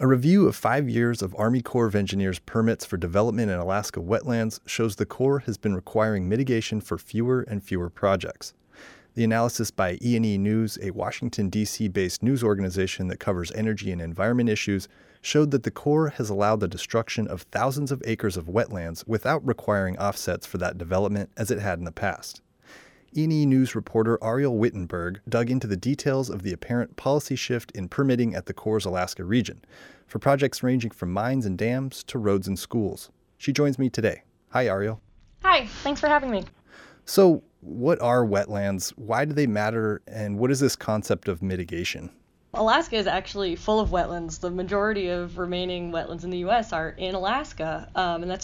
A review of 5 years of Army Corps of Engineers permits for development in Alaska wetlands shows the Corps has been requiring mitigation for fewer and fewer projects. The analysis by E&E News, a Washington, D.C.-based news organization that covers energy and environment issues, showed that the Corps has allowed the destruction of thousands of acres of wetlands without requiring offsets for that development as it had in the past. E&E News reporter Ariel Wittenberg dug into the details of the apparent policy shift in permitting at the Corps' Alaska region, for projects ranging from mines and dams to roads and schools. She joins me today. Hi, Ariel. Hi, thanks for having me. So, what are wetlands? Why do they matter? And what is this concept of mitigation? Alaska is actually full of wetlands. The majority of remaining wetlands in the U.S. are in Alaska, and that's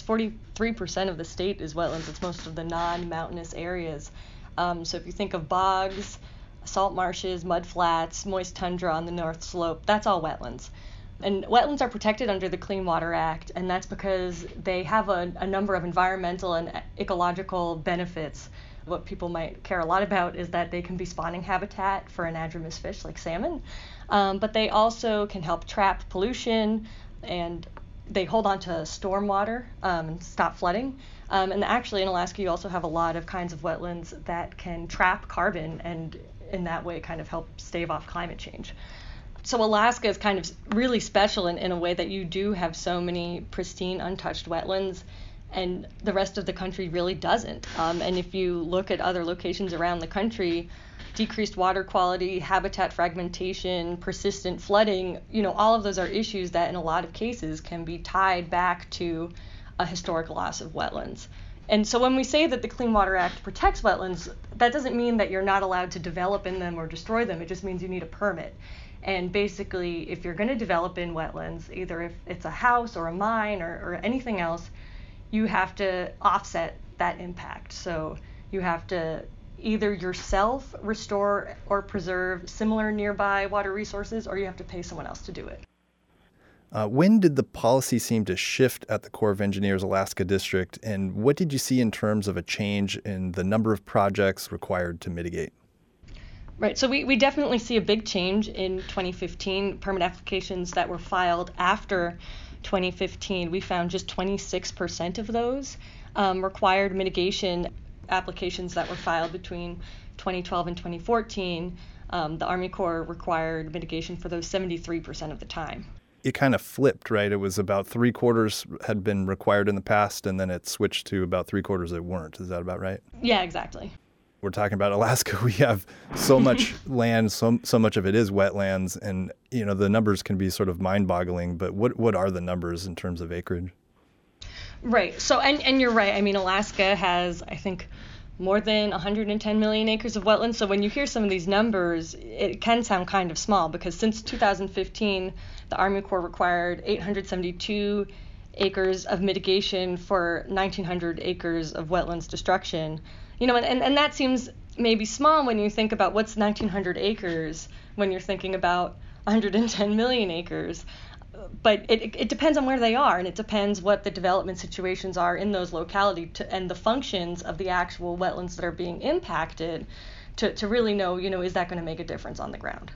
43% of the state is wetlands. It's most of the non-mountainous areas. So if you think of bogs, salt marshes, mud flats, moist tundra on the North Slope, that's all wetlands. And wetlands are protected under the Clean Water Act, and that's because they have a number of environmental and ecological benefits. What people might care a lot about is that they can be spawning habitat for anadromous fish like salmon, but they also can help trap pollution, and they hold on to stormwater and stop flooding. And actually in Alaska you also have a lot of kinds of wetlands that can trap carbon and in that way kind of help stave off climate change. So Alaska is kind of really special in a way that you do have so many pristine, untouched wetlands, and the rest of the country really doesn't. And if you look at other locations around the country, decreased water quality, habitat fragmentation, persistent flooding, all of those are issues that in a lot of cases can be tied back to a historic loss of wetlands. And so when we say that the Clean Water Act protects wetlands, that doesn't mean that you're not allowed to develop in them or destroy them. It just means you need a permit. And basically, if you're going to develop in wetlands, either if it's a house or a mine or anything else, you have to offset that impact. So you have to either yourself restore or preserve similar nearby water resources, or you have to pay someone else to do it. When did the policy seem to shift at the Corps of Engineers Alaska District, and what did you see in terms of a change in the number of projects required to mitigate? Right, so we definitely see a big change in 2015. Permit applications that were filed after 2015, we found just 26% of those required mitigation. Applications that were filed between 2012 and 2014, the Army Corps required mitigation for those 73% of the time. It kind of flipped, right? It was about 3/4 had been required in the past, and then it switched to about 3/4 that weren't. Is that about right? Yeah, exactly. We're talking about Alaska. We have so much land, so much of it is wetlands, and the numbers can be sort of mind-boggling. But what are the numbers in terms of acreage? Right. So, and you're right. I mean, Alaska has, I think, more than 110 million acres of wetlands. So when you hear some of these numbers, it can sound kind of small because since 2015, the Army Corps required 872 acres of mitigation for 1,900 acres of wetlands destruction. And that seems maybe small when you think about what's 1,900 acres when you're thinking about 110 million acres. But it depends on where they are, and it depends what the development situations are in those localities and the functions of the actual wetlands that are being impacted to really know, is that going to make a difference on the ground?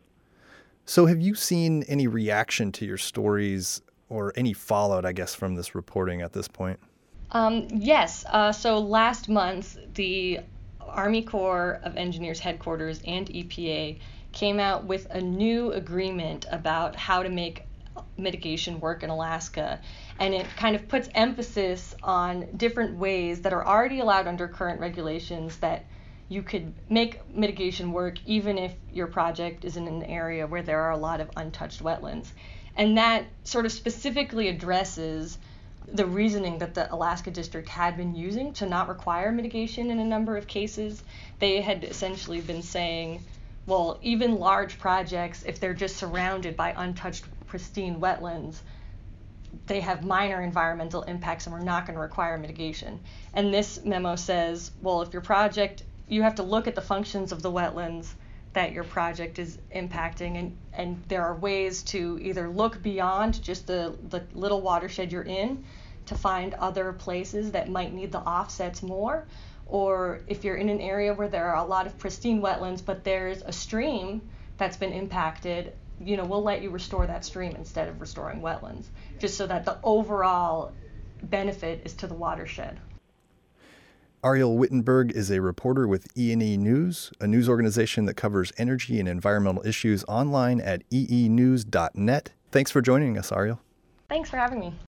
So have you seen any reaction to your stories or any fallout, I guess, from this reporting at this point? Yes. So last month, the Army Corps of Engineers headquarters and EPA came out with a new agreement about how to make mitigation work in Alaska, and it kind of puts emphasis on different ways that are already allowed under current regulations that you could make mitigation work even if your project is in an area where there are a lot of untouched wetlands. And that sort of specifically addresses the reasoning that the Alaska District had been using to not require mitigation in a number of cases. They had essentially been saying, well, even large projects, if they're just surrounded by untouched pristine wetlands, they have minor environmental impacts and we're not going to require mitigation. And this memo says, well, if your project, you have to look at the functions of the wetlands that your project is impacting, and there are ways to either look beyond just the little watershed you're in to find other places that might need the offsets more, or if you're in an area where there are a lot of pristine wetlands but there's a stream that's been impacted, we'll let you restore that stream instead of restoring wetlands, just so that the overall benefit is to the watershed. Ariel Wittenberg is a reporter with E&E News, a news organization that covers energy and environmental issues online at eenews.net. Thanks for joining us, Ariel. Thanks for having me.